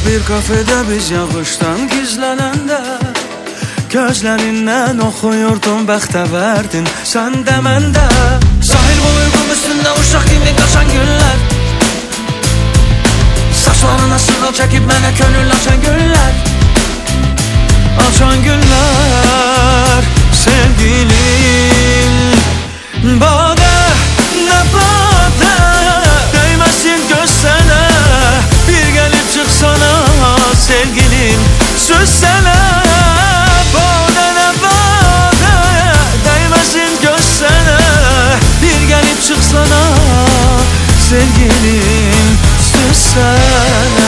bir kafede biz yağıştan gizlənəndə gözlərindən oxuyurdum bəxtəvərdin sən də məndə. Sahil boyu kum üstündə uşaq kimi qaçan günlər, saçlarına sığal çəkib mənə könül açan günlər, açan günlər. Sevgilim badə nə badə, değməsin göz sənə, bir gəlib çıxsana sevgilim söz sənə. Badə nə badə, değməsin göz sənə, bir gəlib çıxsana sevgilim söz sənə.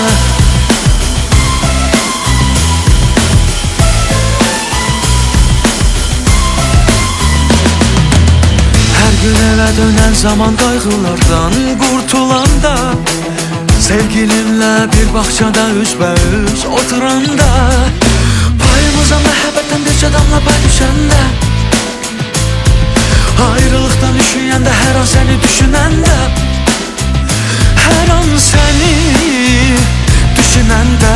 Gün evə dönən zaman qayğılardan qurtulanda, sevgilimlə bir bağçada üzbəüz oturanda, payımıza məhəbbətdən bir damla pay düşəndə, ayrılıqdan üşüyəndə, hər an səni düşünəndə, hər an səni düşünəndə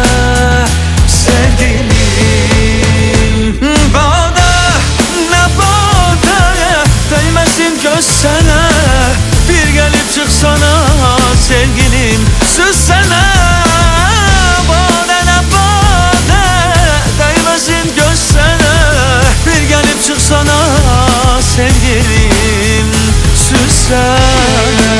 sevgilim badə nə badə, değməsin göz sənə, bir gəlib çıxsana sevgilim söz sənə. Badə nə badə, değməsin göz sənə, bir gəlib çıxsana sevgilim söz sənə.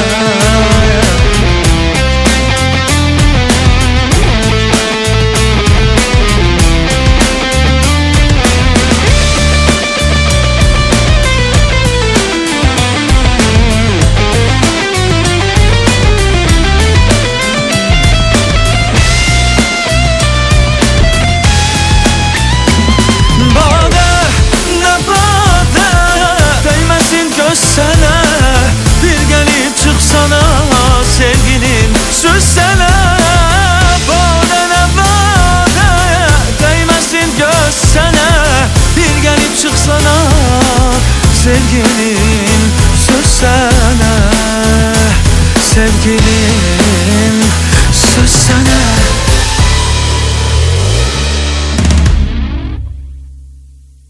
Sənə bir gəlib çıxsana sevgilim söz sənə. Badə nə badə, değməsin göz sənə, bir gəlib çıxsana sevgilim